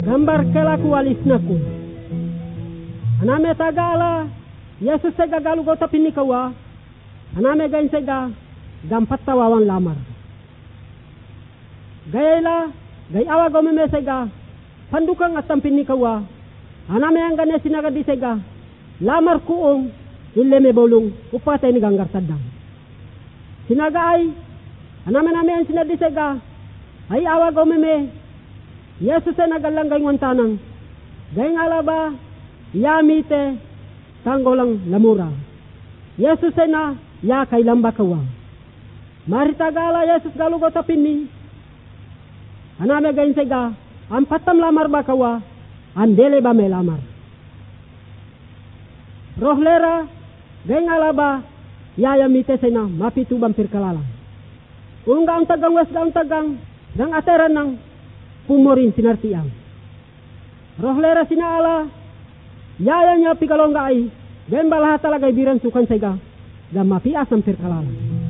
gambar kelaku walis naku. Aname tagala Yesus sega galu gota pinikawa. Aname gain sega gampat tawawan lamar. Gayela gay awa gomeme sega pandukang atam pinikawa. Aname ang gane sinaga di sega lamar kuong ileme bolong upatay ni ganggar tadang. Sinaga ay aname ang sinadi sega ay awa gomeme Yesus ay nagalanggay ngantanang gayng alaba yamite tanggolang lamura. Yesus ay na ya kay lamba kawa. Maritagala Yesus galugo tapini. Aname gain sega ampatam lamar bakawa andele ba may lamar. Rohlera gayng alaba yayamite say na mapitu bampir kalala. Unga ang tagang wes ang tagang ng ateran ng pumorin sinartiang. Rohlera sinaala yaya niya pikalongga ay gayng balaha talaga ibiran sukan sega gamapi asam pirkalala.